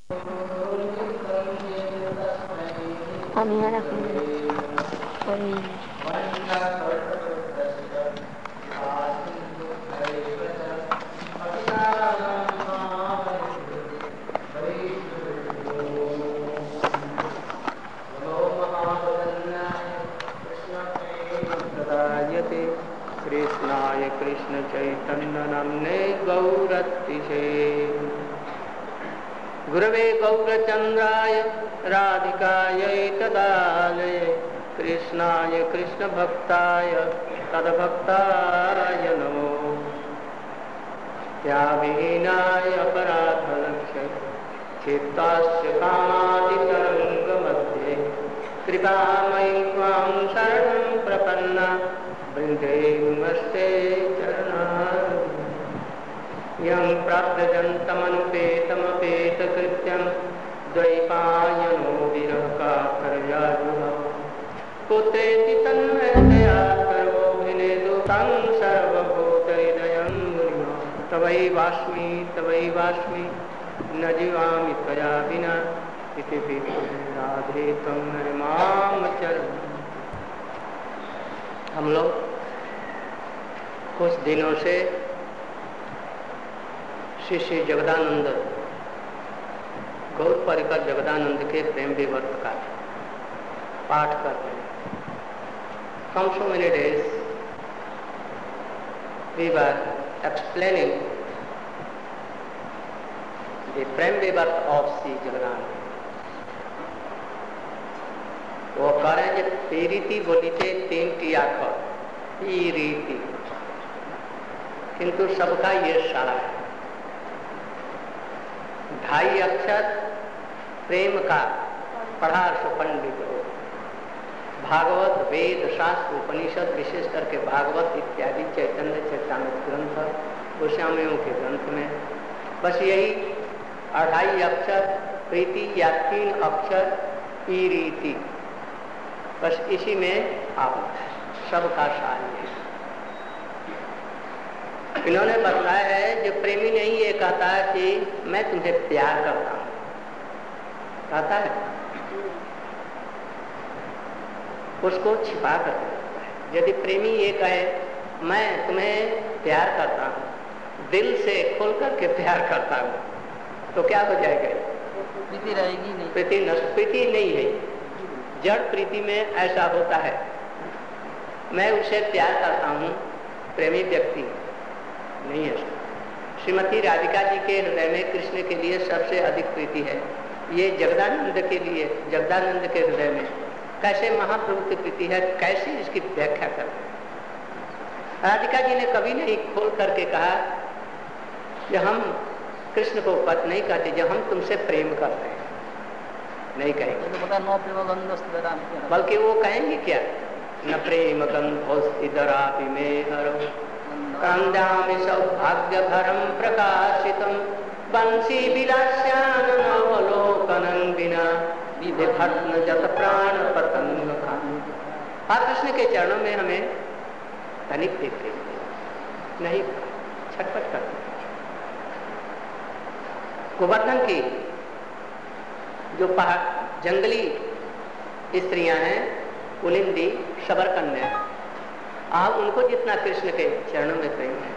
हम यहाँ रखेंगे कृष्णाय कृष्ण चैतन्य नाम्ने गौरतिशे गुरवे गौरचंद्राय राधिकायै तदालये कृष्णाय कृष्ण भक्ताय तद्भक्ताय नमो त्याविहीनाय अपराधलक्ष्य चित्तास्य कामादितरङ्गमध्ये कृपामयि त्वां शरणं प्रपन्ना वृन्दे नमस्ते चरणारविन्दे यं प्राप्तजन्तमनुपेतमपेतकृत्यं द्वैपायनो विरहकातर्याजुः पुत्रेति तन्मयतया सर्वोऽभिनेदु तं सर्वभूतहृदयं मुनिना तवैवास्मि न जीवामि त्वया विना इति राधे त्वं मां चरण। हम लोग कुछ दिनों से श्री जगदानंद गौर परिकर जगदानंद के प्रेम विवर्त का पाठ कर रहे हैं। From so many days we were explaining the प्रेम विवर्त of श्री जगदानंद। वो कह रहे हैं कि पीरीति बोलीते 3 टिया कर पीरीति, किंतु सबका ये सार है। 2.5 अक्षर प्रेम का पढ़ा पंडित हो। भागवत वेद शास्त्र उपनिषद विशेष करके भागवत इत्यादि चैतन्य चैतन्य ग्रंथ गोस्वामियों के ग्रंथ में बस यही 2.5 अक्षर प्रीति या 3 अक्षर पीरीति, बस इसी में आप सबका सार है। इन्होंने बताया है जो प्रेमी नहीं ये कहता है कि मैं तुम्हें प्यार करता हूं, कहता है उसको छिपा कर देता है। यदि प्रेमी ये कहे मैं तुम्हें प्यार करता हूं, दिल से खोल करके प्यार करता हूं, तो क्या हो जाएगा? प्रीति रहेगी नहीं। प्रीति नहीं है। जड़ प्रीति में ऐसा होता है, मैं उसे प्यार करता हूं, प्रेमी व्यक्ति नहीं है। श्रीमती राधिका जी के हृदय में कृष्ण के लिए सबसे अधिक प्रीति है। ये जगदानंद के लिए, जगदानंद के हृदय में कैसे महाप्रभु की प्रीति है, कैसे इसकी व्याख्या करते हैं। राधिका जी ने कभी नहीं खोल करके कहा कि हम कृष्ण को पत नहीं कहते, जब हम तुमसे प्रेम करते हैं, नहीं कहेंगे। बल्कि वो कहेंगे क्या? न प्रेम गंधोस्तिदरापि मे हरो कांदामि सौभाग्य भरम प्रकाशितम बंसी विलास्यानवलोकनं विना विभत्न जत प्राण पतंग खान। आप कृष्ण के चरणों में हमें तनिक देखते नहीं, छटपट करते। गोवर्धन की जो जंगली स्त्रियां हैं, कुलिंदी, शबरकन्या, आप उनको जितना कृष्ण के चरणों में प्रेम है,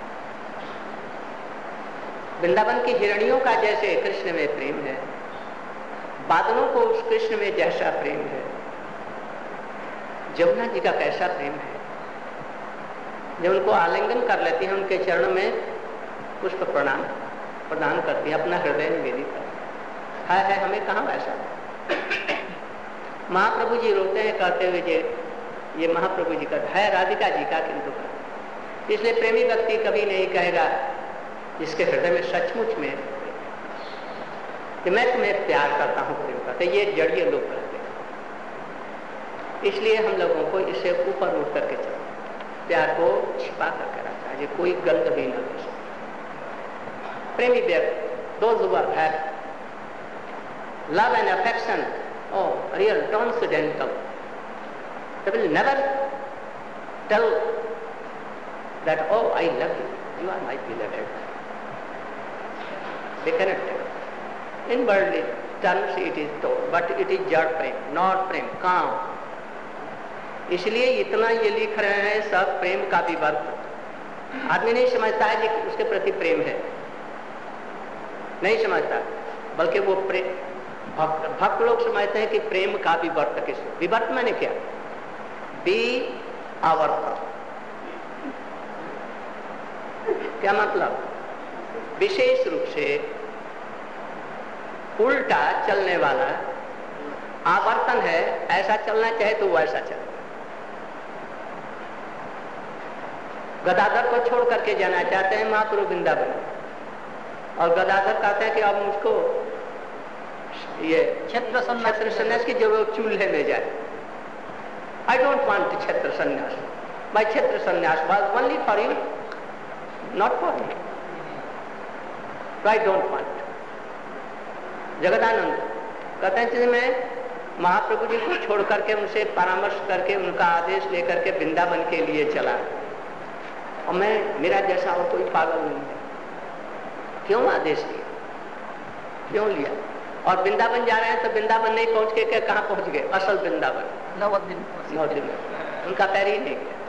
वृंदावन की हिरणियों का जैसे कृष्ण में प्रेम है, बादलों को उस कृष्ण में जैसा प्रेम है, जमुना जी का कैसा प्रेम है। जब उनको आलिंगन कर लेती हैं, उनके चरणों में पुष्प प्रदान करती है, अपना हृदय निवेदित करती है हमें कहाँ वैसा। महाप्रभु जी रोते हैं कहते हुए ये महाप्रभु जी का है, राधिका जी का किंतु का। इसलिए प्रेमी व्यक्ति कभी नहीं कहेगा जिसके हृदय में सचमुच में कि मैं तुम्हें प्यार करता हूं, प्रेम करते, ये जड़िए लोग कहते हैं। इसलिए हम लोगों को इससे ऊपर उठ करके चलना, प्यार को छिपा करके रखना है, कोई गंध भी न दे सके। प्रेमी व्यक्ति, those who have love and affection, real transcendental, they will never tell that, oh, I love you, you are my beloved. They cannot tell. In worldly terms it is told, but it is जड़ प्रेम, not प्रेम, काम। इसलिए इतना ये लिख रहे हैं सब प्रेम का विवर्त। आदमी नहीं समझता है कि उसके प्रति प्रेम है, नहीं समझता, बल्कि वो भक्त लोग समझते हैं कि प्रेम का विवर्त किसको, विवर्त मैंने क्या, आवर्त, क्या मतलब, विशेष रूप से उल्टा चलने वाला आवर्तन है, ऐसा चलना चाहे तो वैसा चले। गदाधर को छोड़ करके जाना चाहते हैं महाप्रभु वृंदावन, और गदाधर कहते हैं कि अब मुझको ये क्षेत्र संन्यास की जरूरत, चूल्हे में जाए। आई डोंट वांट क्षेत्र संन्यास, माय क्षेत्र संन्यास was only for you, not for me, I don't want. Jagdanand कहते हैं मैं महाप्रभु जी को छोड़ करके, उनसे परामर्श करके, उनका आदेश लेकर के वृंदावन के लिए चला, और मेरा जैसा और कोई पागल नहीं है। क्यों आदेश लिया, क्यों लिया? और वृंदावन जा रहे हैं तो वृंदावन नहीं पहुंच के कहाँ पहुंच गए? असल वृंदावन 9 दिन उनका पैर ही नहीं गया।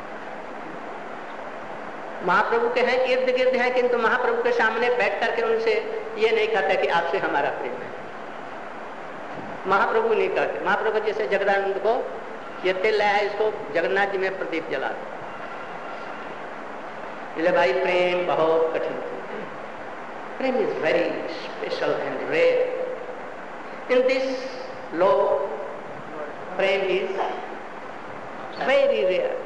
महाप्रभु के हैं, इर्द गिर्द हैं, किंतु महाप्रभु के सामने बैठ करके उनसे ये नहीं कहते कि आपसे हमारा प्रेम है। महाप्रभु नहीं कहते। महाप्रभु जैसे जगदानंद को ये तेल लाया है, इसको जगन्नाथ जी में प्रदीप जला दो, इसलिए भाई प्रेम बहुत कठिन है। Prem is very special and rare. In this low prem is very rare.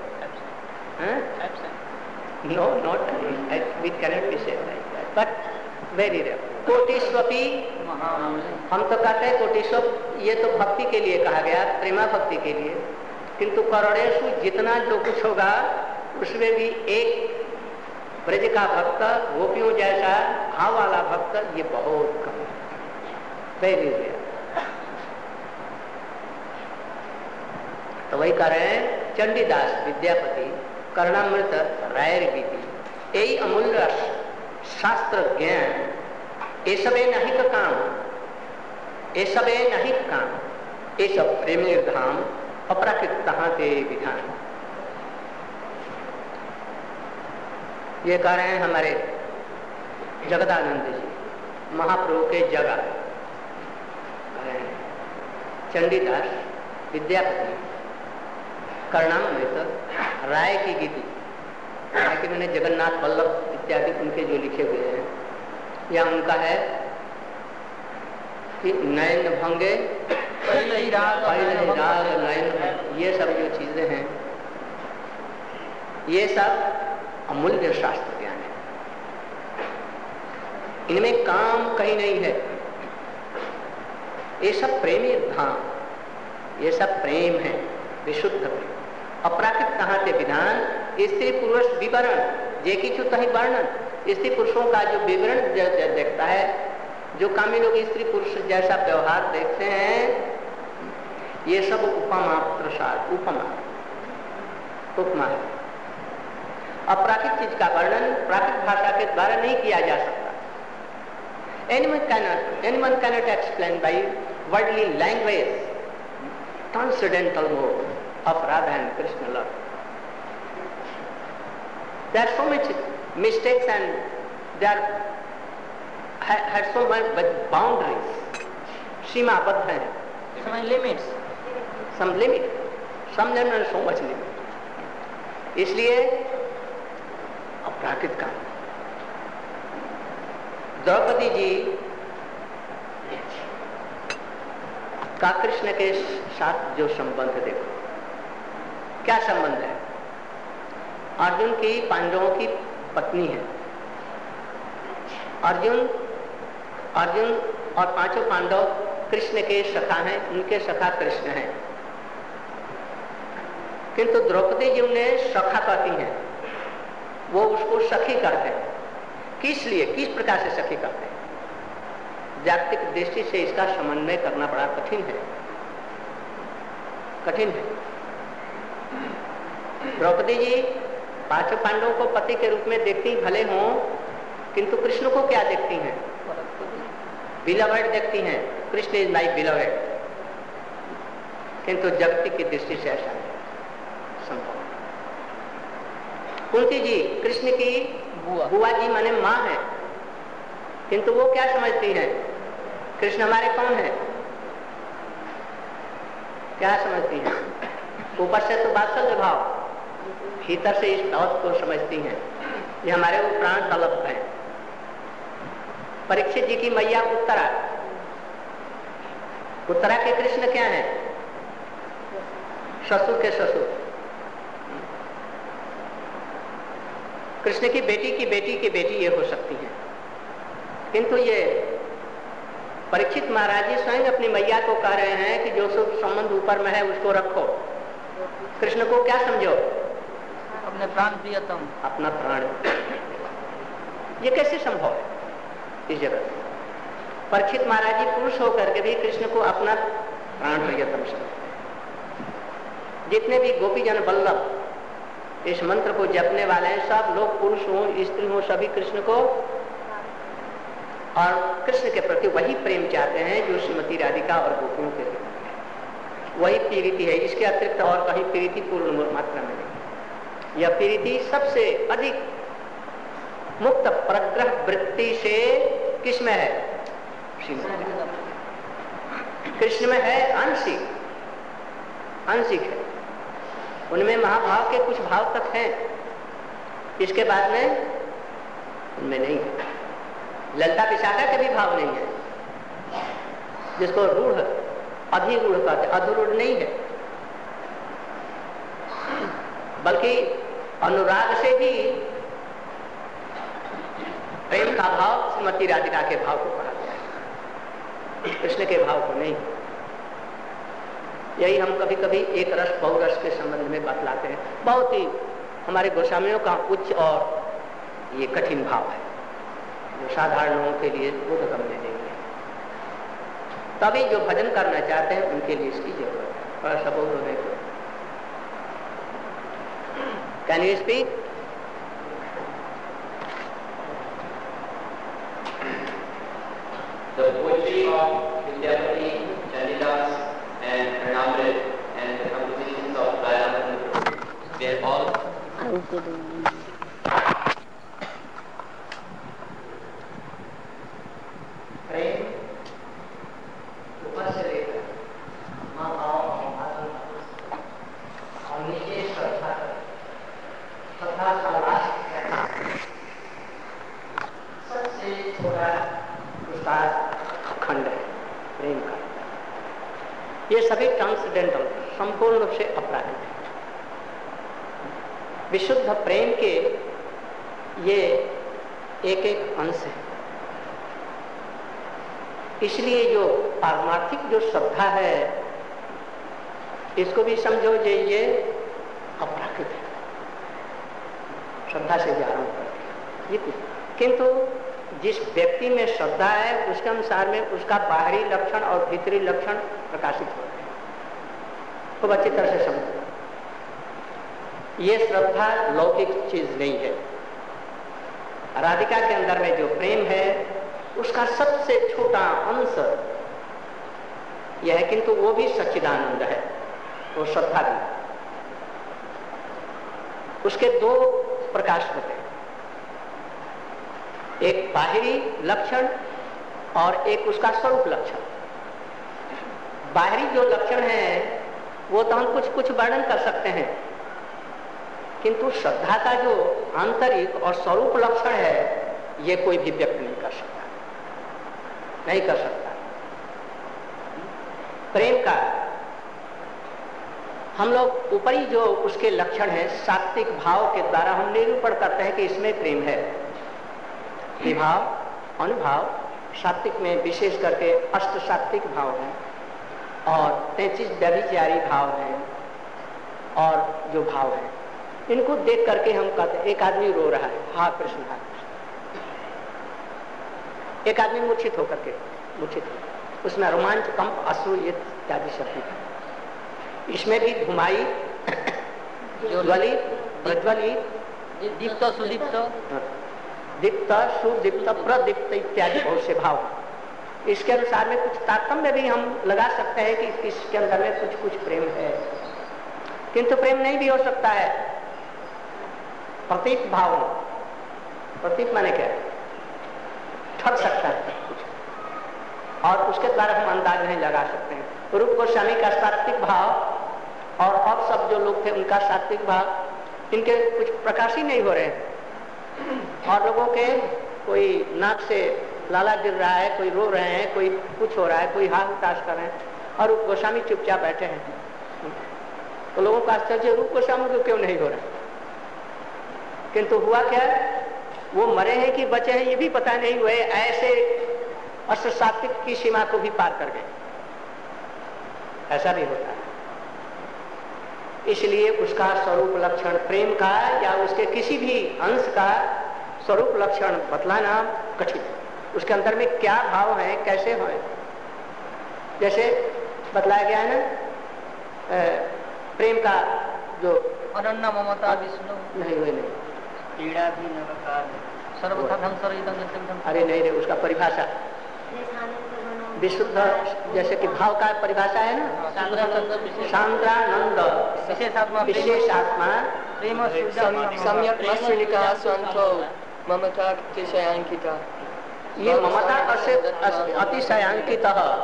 No, not we cannot be said like that, but very rare. कोटिस्वपी, हम तो कहते हैं कोटिस्व, ये तो भक्ति के लिए कहा गया, प्रेमा भक्ति के लिए, किंतु करोड़ेषु जितना जो कुछ होगा उसमें भी एक ब्रज का भक्त, गोपियों जैसा भाव वाला भक्त, ये बहुत कम, वेरी रेयर। तो वही कह रहे हैं चंडीदास विद्यापति कर्णामृत रायर गीति, यही अमूल्य शास्त्र ज्ञान, ये सबे नहीं का काम, ये सबे नहीं काम, ये सब प्रेमी धाम अपराकृत कहाँ थे विधान। ये कह रहे हैं हमारे जगदानंद जी, महाप्रभु के जगह चंडीदास विद्यापति कर्णामृत राय की गीति, राय की मैंने जगन्नाथ वल्लभ इत्यादि उनके जो लिखे हुए हैं, या उनका है कि नयन भंगे नयन, ये सब जो चीजें हैं ये सब अमूल्य शास्त्र ज्ञान है, इनमें काम कहीं नहीं है। ये सब प्रेमी धाम, ये सब प्रेम है, विशुद्ध प्रेम। अपराकृत कहाँ थे विधान, स्त्री पुरुष विवरण, जे किछु तहि वर्णन। स्त्री पुरुषों का जो विवरण देखता है, जो कामी लोग स्त्री पुरुष जैसा व्यवहार देखते हैं, ये सब उपमा प्रसाद, उपमा है। अपराकृत चीज का वर्णन प्राकृत भाषा के द्वारा नहीं किया जा सकता। Anyone cannot explain by worldly language transcendental mode of Radha and Krishna love. There are so much mistakes and there had so much boundaries. सीमाबद्ध हैं, some limits, some limit, some there are so much limit. इसलिए अपराकृत का द्रौपदी जी का कृष्ण के साथ जो संबंध देखो, क्या संबंध है? अर्जुन की पांडवों की पत्नी है। अर्जुन और पांचों पांडव कृष्ण के सखा हैं, उनके सखा कृष्ण हैं, किंतु द्रौपदी जी उन्हें सखा कहती हैं, वो उसको सखी करते हैं। किस लिए, किस प्रकार से सखी करते हैं? जागतिक दृष्टि से इसका समन्वय करना बड़ा कठिन है, कठिन है। द्रौपदी जी पांचों पांडवों को पति के रूप में देखती भले हों, किंतु कृष्ण को क्या देखती हैं? बिलवेड देखती हैं, कृष्ण इज माई बिलवेड, किंतु जगती की दृष्टि से ऐसा नहीं संभव। कुंती जी कृष्ण की बुआ जी माने माँ है, किंतु वो क्या समझती हैं? कृष्ण हमारे कौन है? क्या समझती हैं? ऊपर से तो वात्सल्य भाव, भीतर से इस बात को समझती हैं ये हमारे वो प्राण तलप हैं। परीक्षित जी की मैया उत्तरा, उत्तरा के कृष्ण क्या है? ससुर के ससुर। कृष्ण की बेटी ये हो सकती है, किंतु ये परीक्षित महाराज जी स्वयं अपनी मैया को कह रहे हैं कि जो सुख संबंध ऊपर में है उसको रखो, कृष्ण को क्या समझो? अपने प्राण प्रियतम, अपना प्राण। ये कैसे संभव है इस जगत में? परीक्षित महाराज जी पुरुष होकर के भी कृष्ण को अपना प्राण प्रियतम समझते। जितने भी गोपीजन वल्लभ इस मंत्र को जपने वाले हैं, सब लोग पुरुष हो स्त्री हो सभी कृष्ण को और कृष्ण के प्रति वही प्रेम चाहते हैं जो श्रीमती राधिका और गोपियों के लिए वही प्रीति है। इसके अतिरिक्त और कहीं प्रीति पूर्ण मात्रा में नहीं। यह प्रीति सबसे अधिक मुक्त प्रग्रह वृत्ति से किसमें है? श्रीमती कृष्ण में है, आंशिक आंशिक है। उनमें महाभाव के कुछ भाव तक हैं, इसके बाद में उनमें नहीं है। ललिता विशाखा के भी भाव नहीं है, जिसको रूढ़ अधिरूढ़ कहते, अधूरूढ़ नहीं है, बल्कि अनुराग से भी प्रेम का भाव श्रीमती राधिका के भाव को कहा गया है, कृष्ण के भाव को नहीं। यही हम कभी कभी एक रस बहुरस के संबंध में बतलाते हैं। बहुत ही हमारे गोस्वामियों का उच्च और ये कठिन भाव है जो साधारण लोगों के लिए बोधगम्य नहीं है। तभी जो भजन करना चाहते हैं उनके लिए इसकी जरूरत है। थोड़ा सा बोल रहे हैं, can you speak? The poetry of Vidyapati, Chandidas and Pranamrit and the compositions of Raya, they are all प्रेम ऊपर से लेकर माँ बाप और नीचे श्रद्धा सबसे छोटा उसका खंड है प्रेम का। ये सभी ट्रांसडेंटल संपूर्ण रूप से अपराधिक है। विशुद्ध प्रेम के ये एक एक अंश है। इसलिए जो पारमार्थिक जो श्रद्धा है इसको भी समझो ये अपराकृत है, श्रद्धा से आरंभ करती है ये कुछ। किंतु जिस व्यक्ति में श्रद्धा है उसके अनुसार में उसका बाहरी लक्षण और भीतरी लक्षण प्रकाशित होते हैं। खूब अच्छी तरह से समझो, ये श्रद्धा लौकिक चीज नहीं है। राधिका के अंदर में जो प्रेम है उसका सबसे छोटा अंश यह है, किंतु वो भी सच्चिदानंद है, वो श्रद्धा भी। उसके दो प्रकाश होते हैं, एक बाहरी लक्षण और एक उसका स्वरूप लक्षण। बाहरी जो लक्षण है वो तो हम कुछ कुछ वर्णन कर सकते हैं, किंतु श्रद्धा का जो आंतरिक और स्वरूप लक्षण है ये कोई भी व्यक्त नहीं कर सकता, नहीं कर सकता। प्रेम का हम लोग ऊपरी जो उसके लक्षण है सात्विक भाव के द्वारा हम निरूपण करते हैं कि इसमें प्रेम है। विभाव, अनुभाव, सात्विक में विशेष करके अष्ट सात्विक भाव है और 33 व्यभिचारी भाव है और जो भाव है इनको देख करके हम कहते हैं एक आदमी रो रहा है, हा कृष्ण हा कृष्ण। एक आदमी मूर्छित होकर के उसमें रोमांच, कंप, अश्रु इत्यादि शब्द। इसमें भी धुमाई, ज्वलित, प्रज्वलित, दीप्त, सुदीप्त, दीप्त, सुदीप्त, प्रदीप्त इत्यादि बहुत से भाव इसके अनुसार में कुछ तारतम्य भी हम लगा सकते हैं कि इसके अंदर में कुछ कुछ प्रेम है, किंतु प्रेम नहीं भी हो सकता है। प्रतीक भाव, प्रतीक माने क्या, ठग सकता है कुछ, और उसके द्वारा हम अंदाज नहीं लगा सकते हैं। रूप गोस्वामी का सात्विक भाव और अब सब जो लोग थे उनका सात्विक भाव, इनके कुछ प्रकाश ही नहीं हो रहे हैं। और लोगों के कोई नाक से लाला गिर रहा है, कोई रो रहे हैं, कोई कुछ हो रहा है, कोई हाथ उतास कर रहे हैं, और रूप गोस्वामी चुपचाप बैठे हैं। तो लोगों का आश्चर्य, रूप गोस्वामी को क्यों नहीं हो रहा? किंतु हुआ क्या, वो मरे हैं कि बचे हैं ये भी पता नहीं हुए, ऐसे अस्त्र सात्विक की सीमा को भी पार कर गए। ऐसा भी होता है। इसलिए उसका स्वरूप लक्षण प्रेम का या उसके किसी भी अंश का स्वरूप लक्षण बतलाना कठिन। उसके अंदर में क्या भाव है, कैसे है, जैसे बतलाया गया है ना प्रेम का जो अनन्य ममता विष्णु नहीं हुए नहीं पीड़ा भी नवकार सर्वथा धम सर्वधम। अरे नहीं रे, उसका परिभाषा विशुद्ध, जैसे कि भाव का परिभाषा है ना, सांद्रानंद विशेष आत्मा प्रेम सम्यक मस्तिका स्वंतो ममता अतिशयांकिता। ये ममता अतिशयांकित।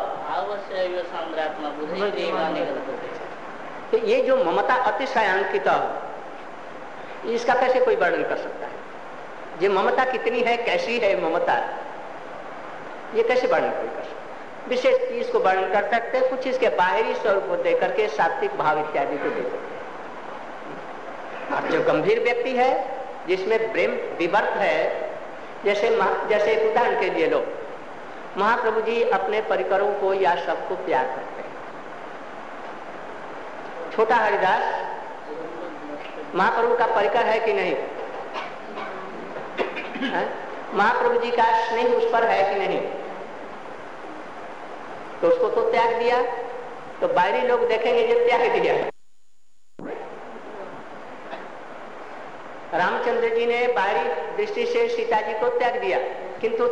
ये जो ममता अतिशयांकित, इसका कैसे कोई वर्णन कर सकता है? ये ममता कितनी है, कैसी है ममता, ये कैसे वर्णन कोई कर सकता है? विशेष चीज को वर्णन कर सकते हैं, कुछ इसके बाहरी स्वरूप को देकर के सात्विक भाव इत्यादि को दे सकते हैं। और जो गंभीर व्यक्ति है जिसमें प्रेम विवर्त है, जैसे एक उदाहरण के लिए लो, महाप्रभु जी अपने परिकरों को या सबको प्यार करते हैं। छोटा हरिदास महाप्रभु का परिकर है कि नहीं? महाप्रभु जी का स्नेह उस पर है कि नहीं? तो उसको तो त्याग दिया, तो बाहरी लोग देखेंगे जब त्याग दिया। रामचंद्र जी ने बाहरी दृष्टि से सीता जी को त्याग दिया, किंतु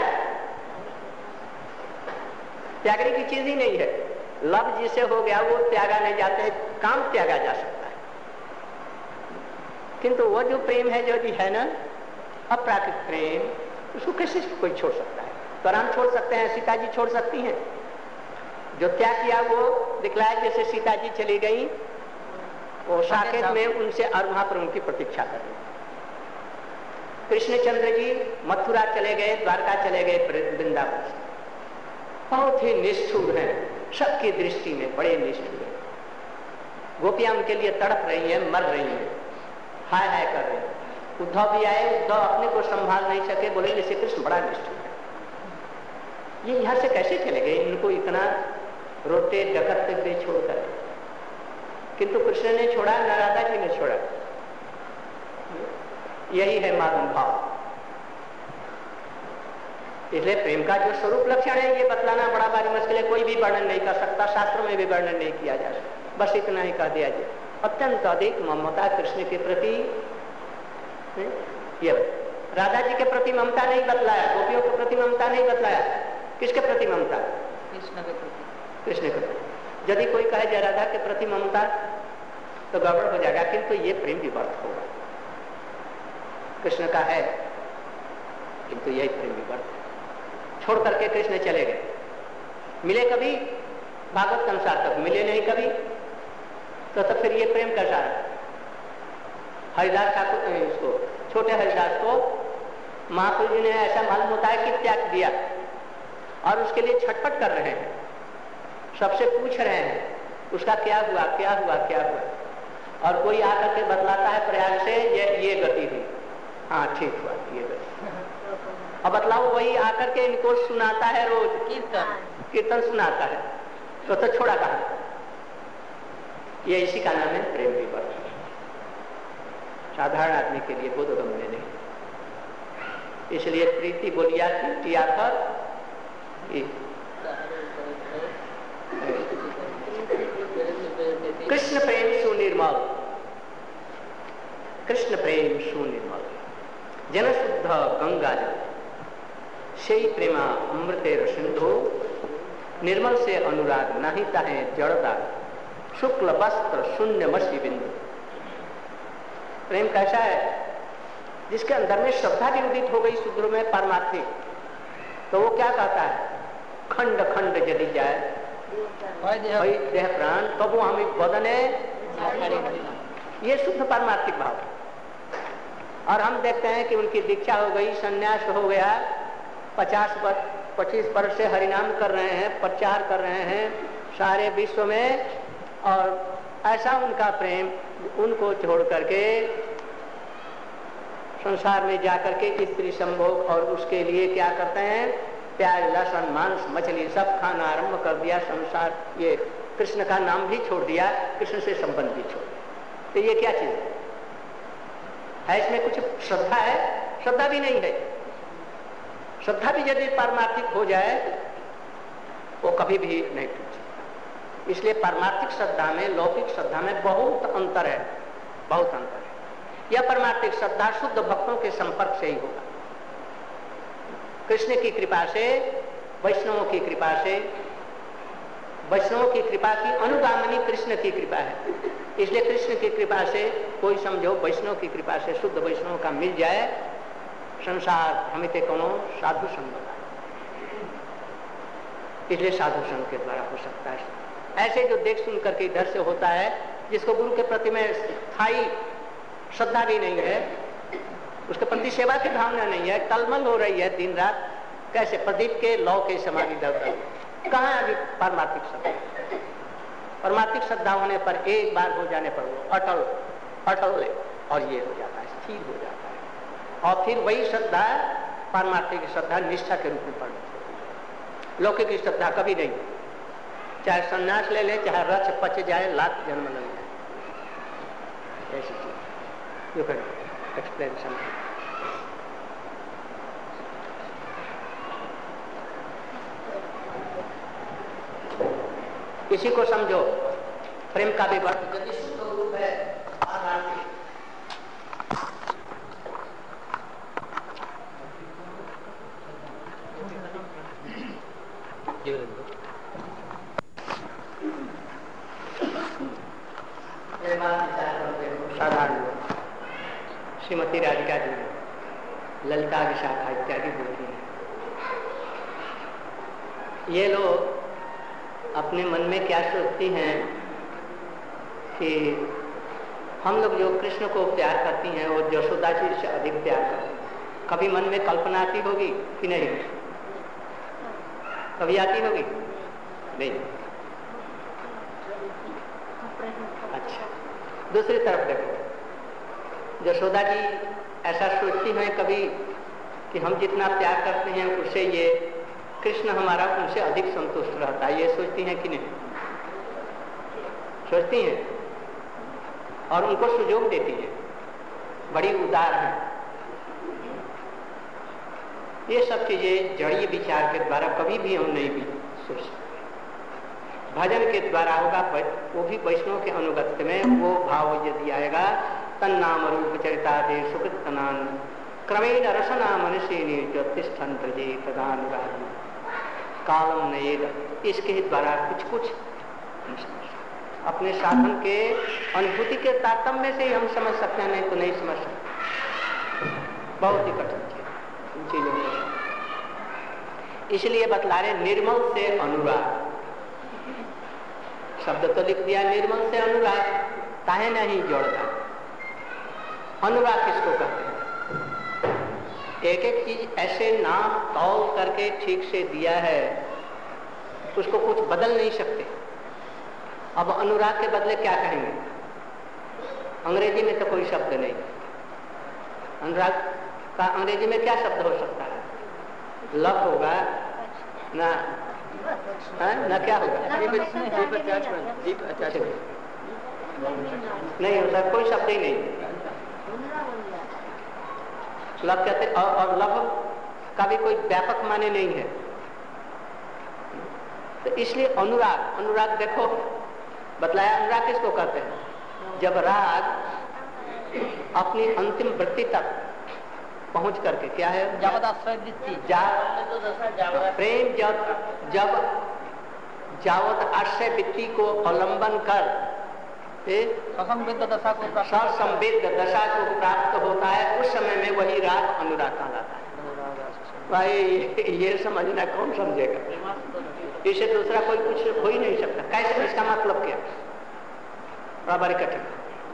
त्यागने की चीज ही नहीं है। लव जिसे हो गया वो त्यागा नहीं जाते, काम त्यागा जा सकता है, किंतु वो जो प्रेम है जो भी है ना अप्राकृत प्रेम, उसको कैसे कोई छोड़ सकता है? तो राम छोड़ सकते हैं, सीता जी छोड़ सकती हैं। जो त्याग किया वो दिखलाया, जैसे सीता जी चली गई वो साकेत में उनसे और वहां पर उनकी प्रतीक्षा कर रही। कृष्णचंद्र जी मथुरा चले गए, द्वारका चले गए, वृंदावन से बहुत ही निष्ठुर हैं, सबकी दृष्टि में बड़े निष्ठुर हैं। गोपियां उनके लिए तड़प रही हैं, मर रही हैं, हाय हाय कर रहे हैं। उद्धव भी आए, उद्धव अपने को संभाल नहीं सके, बोले श्री कृष्ण बड़ा निष्ठुर है, ये यहां से कैसे चले गए, इनको इतना रोते डकरते हुए छोड़कर। किंतु कृष्ण ने छोड़ा, न राधा जी ने छोड़ा। यही है मालूम भाव। इसलिए प्रेम का जो स्वरूप लक्षण है ये बतलाना बड़ा भारी मुश्किल है, कोई भी वर्णन नहीं कर सकता, शास्त्रों में भी वर्णन नहीं किया जा सकता। बस इतना ही कह दिया जाए, अत्यंत अधिक ममता कृष्ण के प्रति। ये राधा जी के प्रति ममता नहीं बतलाया, गोपियों के प्रति ममता नहीं बतलाया, किसके प्रति ममता? कृष्ण के प्रति। कृष्ण के प्रति। यदि कोई कहे जय राधा के प्रति ममता तो गड़बड़ हो जाएगा, किंतु ये प्रेम विवर्त होगा। कृष्ण का है किंतु यही प्रेम विवर्त। छोड़ करके कृष्ण चले गए, मिले कभी? भागवत के अनुसार तक मिले नहीं कभी, तो फिर ये प्रेम कैसा है? हरिदास ठाकुर, इसको छोटे हरिदास को महाप्रभु जी ने ऐसा मालूम होता है कि त्याग दिया, और उसके लिए छटपट कर रहे हैं, सबसे पूछ रहे हैं उसका क्या हुआ, क्या हुआ, क्या हुआ। और कोई आकर के बतलाता है प्रयाग से ये गति हुई, हाँ ठीक हुआ, ये गति। अब बतलाओ, वही आकर के इनको सुनाता है, रोज कीर्तन सुनाता है, तो छोड़ा कहा। ये इसी का नाम है प्रेम विवर्त। साधारण आदमी के लिए बोधगम्य नहीं। इसलिए प्रीति बोलिया की आखर कृष्ण प्रेम सुनिर्मल, कृष्ण प्रेम सुनिर्मल, जन शुद्ध गंगा जल, सेई प्रेमा अमृतेर सिंधु, निर्मल से अनुराग नहीं ताहे जड़ता, शुक्ल वस्त्र शून्य मसी बिंदु। प्रेम कैसा है? जिसके अंदर में श्रद्धा भी उदित हो गई शुद्र में परमात्मिक, तो वो क्या कहता है? खंड खंड यदि जाए भाई देह प्राण तो वो हमें बदने, ये शुद्ध परमात्मिक भाव। और हम देखते हैं कि उनकी दीक्षा हो गई, संन्यास हो गया, 25 वर्ष से हरिनाम कर रहे हैं, प्रचार कर रहे हैं सारे विश्व में, और ऐसा उनका प्रेम उनको छोड़ करके संसार में जाकर के स्त्री संभोग और उसके लिए क्या करते हैं? प्याज लहसुन मांस मछली सब खाना आरंभ कर दिया, संसार ये कृष्ण का नाम भी छोड़ दिया, कृष्ण से संबंध भी छोड़ दिया। तो ये क्या चीज है? इसमें कुछ श्रद्धा है? श्रद्धा भी नहीं है। श्रद्धा भी यदि पारमार्थिक हो जाए वो कभी भी नहीं टूट सकता। इसलिए पारमार्थिक श्रद्धा में लौकिक श्रद्धा में बहुत अंतर है, बहुत अंतर है। यह परमार्थिक श्रद्धा शुद्ध भक्तों के संपर्क से ही होगा। कृष्ण की कृपा से, वैष्णवों की कृपा से, वैष्णवों की कृपा की अनुगामिनी कृष्ण की कृपा है। इसलिए कृष्ण की कृपा से कोई समझो वैष्णव की कृपा से शुद्ध वैष्णव का मिल जाए, संसार हमें कोनो साधु संग बना, इसलिए साधु संग के द्वारा हो सकता है। ऐसे जो देख सुन करके इधर से होता है, जिसको गुरु के प्रति में स्थायी श्रद्धा भी नहीं है, उसके प्रति सेवा की भावना नहीं है, टलमल हो रही है दिन रात, कैसे प्रदीप के लौ के समान इधर उधर, कहाँ अभी पारमार्थिक श्रद्धा? परमार्थिक श्रद्धा होने पर एक बार हो जाने पर वो अटल अटल और ये हो जाता है, स्थिर हो जाता है। और फिर वही श्रद्धा पारमार्थिक श्रद्धा निष्ठा के रूप में पड़ती। लौकिक की श्रद्धा कभी नहीं, चाहे संन्यास ले ले, चाहे रच पच जाए, लाख जन्म लग जाए, ऐसी चीज यू कैन एक्सप्लेन समथिंग। इसी को समझो, प्रेम का भी वर्त यदि शुद्ध रूप है पारमार्थिक, साधारण लोग, श्रीमती राधिका जी ललिता विशाखा इत्यादि बोलती हैं, ये लोग अपने मन में क्या सोचती हैं कि हम लोग जो कृष्ण को प्यार करती हैं वो यशोदा जी से अधिक प्यार करती हैं। कभी मन में कल्पना आती होगी कि नहीं? कभी आती होगी? नहीं। अच्छा, दूसरी तरफ देखो, यशोदा जी ऐसा सोचती हैं कभी कि हम जितना प्यार करते हैं उससे ये कृष्ण हमारा उनसे अधिक संतुष्ट रहता है, ये सोचती हैं कि नहीं? सोचती हैं और उनको सुजोग देती है, बड़ी उदार है। ये सब चीजें जड़ीय विचार के द्वारा कभी भी हम नहीं भी सोच सकते। भजन के द्वारा होगा, वो भी वैष्णव के अनुगत्य में वो भाव यदि आएगा, तन्नाम रूप चरिता दे सुकृत तनान क्रमेण रसना मनुष्य ज्योतिष्ठन प्रजे तदानुराग कालम नएद, इसके द्वारा कुछ कुछ अपने साधन के अनुभूति के तारतम्य से ही हम समझ सकते हैं, नहीं तो नहीं समझ सकते। बहुत ही कठिन चीज चीजों में, इसलिए बतला रहे निर्मल से अनुराग। शब्द तो लिख दिया निर्मल से अनुराग, काहे नहीं जोड़ता? अनुराग किसको कहते हैं? एक एक चीज ऐसे नाम तौल करके ठीक से दिया है, उसको कुछ बदल नहीं सकते। अब अनुराग के बदले क्या कहेंगे? अंग्रेजी में तो कोई शब्द नहीं। अनुराग का अंग्रेजी में क्या शब्द हो सकता है? लव होगा ना, ना क्या होगा? नहीं होता, कोई शब्द ही नहीं। लव कहते, और लव का भी कोई व्यापक माने नहीं है। तो इसलिए अनुराग, अनुराग देखो बतलाया, अनुराग किसको कहते हैं? जब राग अपनी अंतिम वृत्ति तक पहुंच करके क्या है जावदाश्रय वृत्ति प्रेम जब जावत आश्रय वृत्ति को अवलंबन कर ससंवेद दशा को ससंवेद दशा को प्राप्त होता है, उस समय में वही राग अनुराग कहलाता है। भाई ये समझना कौन समझेगा, इसे दूसरा कोई कुछ हो ही नहीं सकता। कैसे, इसका मतलब क्या, बड़ा बड़ी कठिन।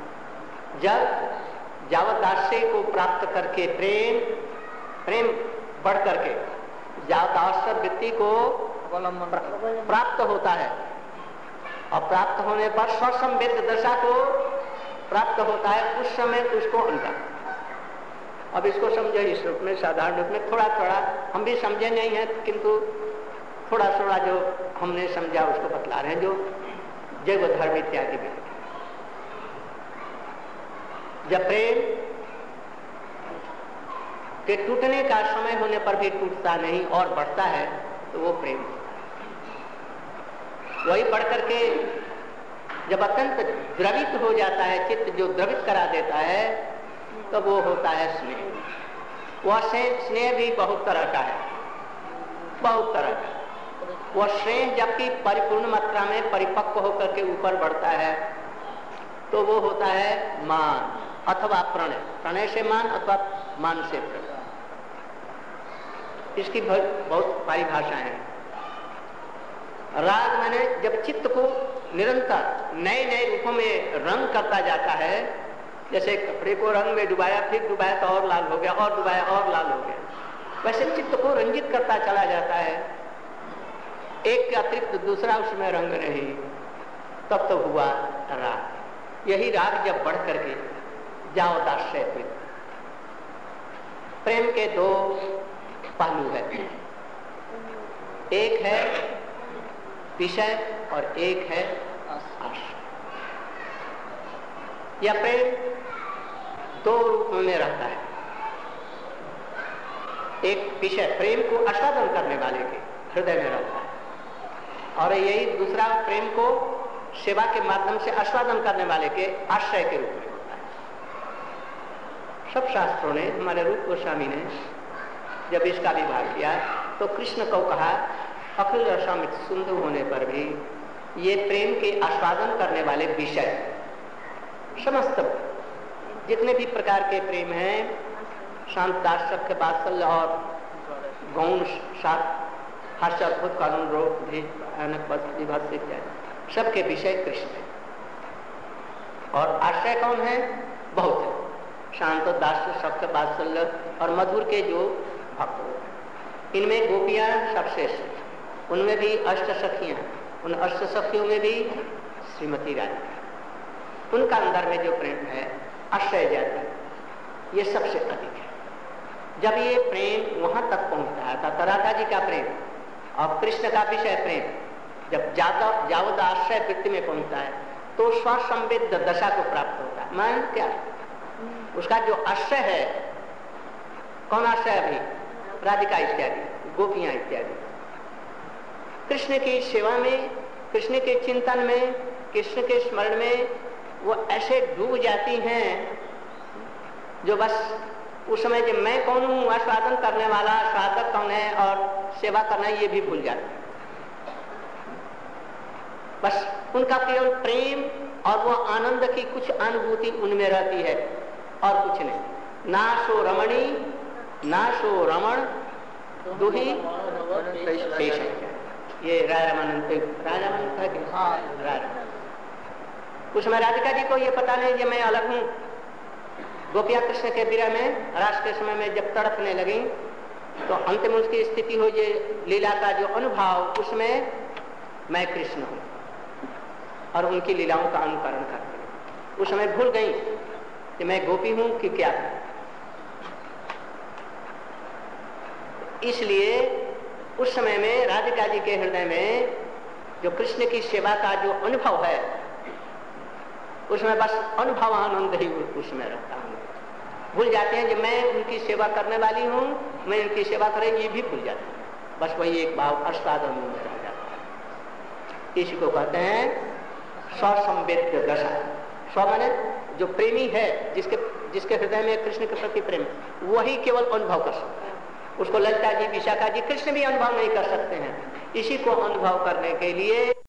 जब जावत आश्रय को प्राप्त करके प्रेम बढ़ करके जावत आश्रय वृत्ति को प्राप्त होता है, और प्राप्त होने पर स्वसंवेद दशा को प्राप्त होता है, उस समय उसको अंतर। अब इसको समझे इस रूप में, साधारण रूप में, थोड़ा थोड़ा हम भी समझे नहीं है, किंतु थोड़ा थोड़ा जो हमने समझा उसको बतला रहे हैं, जो जैव धर्म इत्यादि में। जब प्रेम के टूटने का समय होने पर भी टूटता नहीं और बढ़ता है, तो वो प्रेम। वही बढ़ करके जब अत्यंत द्रवित हो जाता है, चित्त जो द्रवित करा देता है, तो वो होता है स्नेह। वह स्नेह भी बहुत तरह का है, बहुत तरह का। वह स्नेह जबकि परिपूर्ण मात्रा में परिपक्व होकर के ऊपर बढ़ता है, तो वो होता है मान अथवा प्रणय, प्रणय से मान अथवा मान से प्रणय। इसकी बहुत परिभाषाएं हैं। राग माने जब चित्त को निरंतर नए नए रूपों में रंग करता जाता है, जैसे कपड़े को रंग में डुबाया, फिर डुबाया तो और लाल हो गया, और डुबाया और लाल हो गया, वैसे चित्त को रंजित करता चला जाता है, एक के अतिरिक्त दूसरा उसमें रंग नहीं, तब तो हुआ राग। यही राग जब बढ़ करके जावदाश्रय हुई। प्रेम के दो पहलू है, एक है विषय और एक है आश्रय। यह प्रेम दो रूप में रहता है। एक विषय प्रेम को आस्वादन करने वाले के हृदय में रहता है, और यही दूसरा प्रेम को सेवा के माध्यम से आस्वादन करने वाले के आश्रय के रूप में होता है। सब शास्त्रों ने, हमारे रूप गोस्वामी ने जब इसका विभाग किया, तो कृष्ण को कहा अखिल रसामित सिंधु होने पर भी ये प्रेम के आस्वादन करने वाले विषय, समस्त जितने भी प्रकार के प्रेम हैं, शांत दार्शक के वात्सल्य और गौण साथ हास्य अद्भुत कानून रोग भी विभत्स इत्यादि, सबके विषय कृष्ण है। और आश्रय कौन है? बहुत है। शांत दार्शक सबके वात्सल्य और मधुर के जो भक्त, इनमें गोपियां सबसे श्रेष्ठ, उनमें भी अष्ट सखियां, उन अष्ट सखियों में भी श्रीमती राधिका, उनका अंदर में जो प्रेम है आश्रय जाति, ये सबसे अधिक है। जब ये प्रेम वहां तक पहुंचता है, तो राधा जी का प्रेम और कृष्ण का विषय प्रेम जब जावद आश्रय वृत्ति में पहुंचता है, तो स्वसंवेद दशा को प्राप्त होता है। मान क्या, उसका जो आश्रय है, कौन आश्रय? अभी राधिका इत्यादि, गोपियां इत्यादि, कृष्ण की सेवा में, कृष्ण के चिंतन में, कृष्ण के स्मरण में वो ऐसे डूब जाती हैं, जो बस उस समय जब मैं कौन हूं, आस्वादन करने वाला, साधक कौन है और सेवा करना, ये भी भूल जाते हैं। बस उनका केवल प्रेम और वो आनंद की कुछ अनुभूति उनमें रहती है, और कुछ नहीं। ना सो रमणी ना सो रमण दुही ये राजानंद था कि हाँ, उस समय राधिका जी को ये पता नहीं कि मैं अलग हूं। गोपिया कृष्ण के विरह में रास के समय में जब तड़पने लगी, तो अंतिम उसकी स्थिति हो, ये लीला का जो अनुभव, उसमें मैं कृष्ण हूं और उनकी लीलाओं का अनुकरण करती। उस समय भूल गई कि मैं गोपी हूं कि क्या। इसलिए उस समय में राधिका जी के हृदय में जो कृष्ण की सेवा का जो अनुभव है, उसमें बस अनुभव आनंद ही उसमें रहता हूँ। भूल जाते हैं कि मैं उनकी सेवा करने वाली हूँ, मैं उनकी सेवा करें, ये भी भूल जाते हैं। बस वही एक भाव आस्वादन में रह जाता है। इसी को कहते हैं स्वसंवेद्य दशा। स्व माने जो प्रेमी है, जिसके जिसके हृदय में कृष्ण के प्रति प्रेम, वही केवल अनुभव कर सकता है। उसको ललिता जी, विशाखा जी, कृष्ण भी अनुभव नहीं कर सकते हैं। इसी को अनुभव करने के लिए